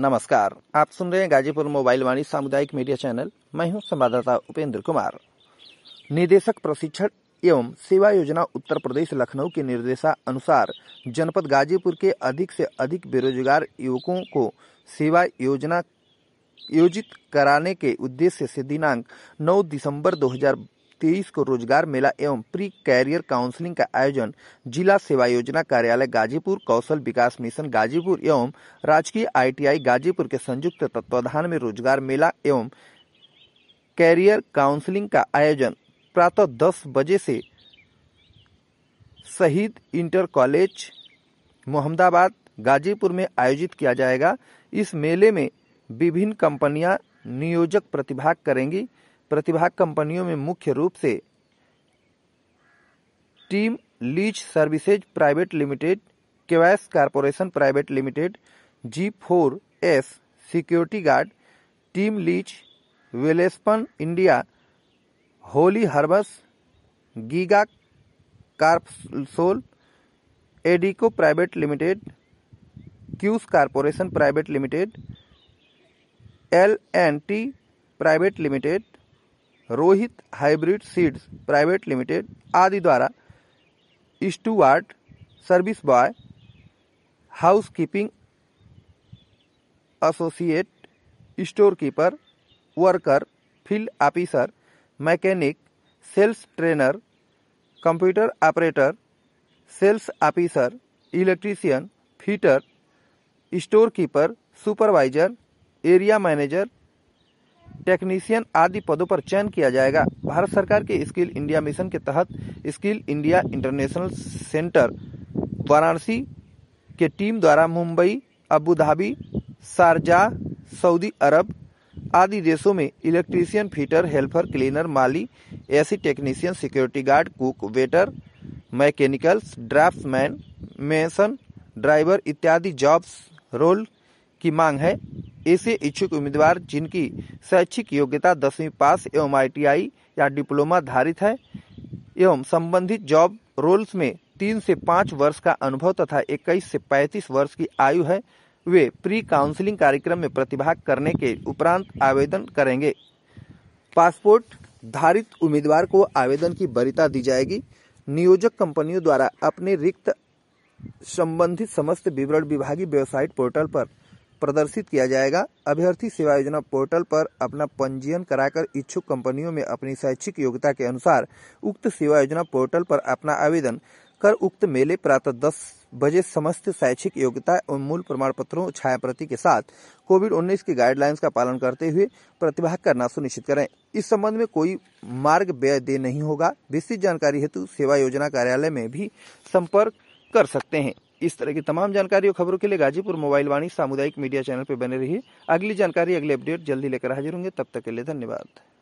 नमस्कार, आप सुन रहे हैं गाजीपुर मोबाइल वाणी सामुदायिक मीडिया चैनल। मैं हूं संवाददाता उपेंद्र कुमार। निदेशक प्रशिक्षण एवं सेवा योजना उत्तर प्रदेश लखनऊ के निर्देशानुसार जनपद गाजीपुर के अधिक से अधिक बेरोजगार युवकों को सेवा योजना योजित कराने के उद्देश्य से दिनांक 9 दिसंबर 2023 को रोजगार मेला एवं प्री कैरियर काउंसलिंग का आयोजन जिला सेवा योजना कार्यालय गाजीपुर, कौशल विकास मिशन गाजीपुर एवं राजकीय ITI गाजीपुर के संयुक्त तत्वाधान में रोजगार मेला एवं कैरियर काउंसलिंग का आयोजन प्रातः 10 बजे से शहीद इंटर कॉलेज मोहम्मदाबाद गाजीपुर में आयोजित किया जाएगा। इस मेले में विभिन्न कंपनियां नियोजक प्रतिभाग करेंगी। प्रतिभाग कंपनियों में मुख्य रूप से team lease services private limited, केवैस corporation private limited, G4S security guard, team lease Welspun India, holy herbs, giga कार्पसोल, Adecco private limited, Quess corporation private limited, L&T private limited, Rohit hybrid seeds private limited आदि द्वारा steward, service boy, house keeping associate, store keeper, worker, field officer, mechanic, sales trainer, computer operator, sales officer, electrician, fitter, store keeper, supervisor, area manager, technician आदि पदों पर चयन किया जाएगा। भारत सरकार के स्किल इंडिया मिशन के तहत skill India international centre Varanasi के टीम द्वारा Mumbai, Abu Dhabi, Sharjah, Saudi Arab आदि देशों में इलेक्ट्रीशियन, फिटर, हेल्पर, क्लीनर, माली, AC technician, security guard, cook, waiter, mechanicals, draughtsman, mason, driver इत्यादि जॉब्स रोल की मांग है। ऐसे इच्छुक उम्मीदवार जिनकी शैक्षिक योग्यता 10वीं पास एवं ITI या डिप्लोमा धारित है एवं संबंधित जॉब रोल्स में 3 से 5 वर्ष का अनुभव तथा 21 से 35 वर्ष की आयु है, वे प्री काउंसलिंग कार्यक्रम में प्रतिभाग करने के उपरांत आवेदन करेंगे। पासपोर्ट धारित उम्मीदवार को आवेदन की वरीयता दी जाएगी। नियोजक कंपनियों द्वारा अपने रिक्त संबंधित समस्त विवरण विभागीय वेबसाइट पोर्टल पर प्रदर्शित किया जाएगा। अभ्यर्थी सेवा योजना पोर्टल पर अपना पंजीयन कराकर इच्छुक कंपनियों में अपनी शैक्षिक योग्यता के अनुसार उक्त सेवा योजना पोर्टल पर अपना आवेदन कर उक्त मेले प्रातः 10 बजे समस्त शैक्षिक योग्यता एवं मूल प्रमाण पत्रों छायाप्रति के साथ कोविड-19 की गाइडलाइंस का पालन करते हुए प्रतिभाग करना सुनिश्चित करें। इस संबंध में कोई मार्ग व्यय देय नहीं होगा। विस्तृत जानकारी हेतु सेवा योजना कार्यालय में भी संपर्क कर सकते हैं। इस तरह की तमाम जानकारी और खबरों के लिए गाजीपुर मोबाइल वाणी सामुदायिक मीडिया चैनल पर बने रहिए। अगली जानकारी, अगले अपडेट जल्दी लेकर हाजिर होंगे। तब तक के लिए धन्यवाद।